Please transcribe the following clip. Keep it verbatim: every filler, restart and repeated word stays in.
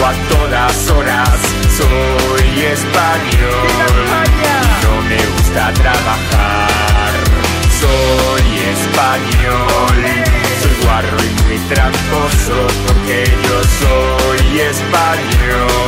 a todas horas. Soy español y no me gusta trabajar. Soy español, soy guarro y muy tramposo porque yo soy español.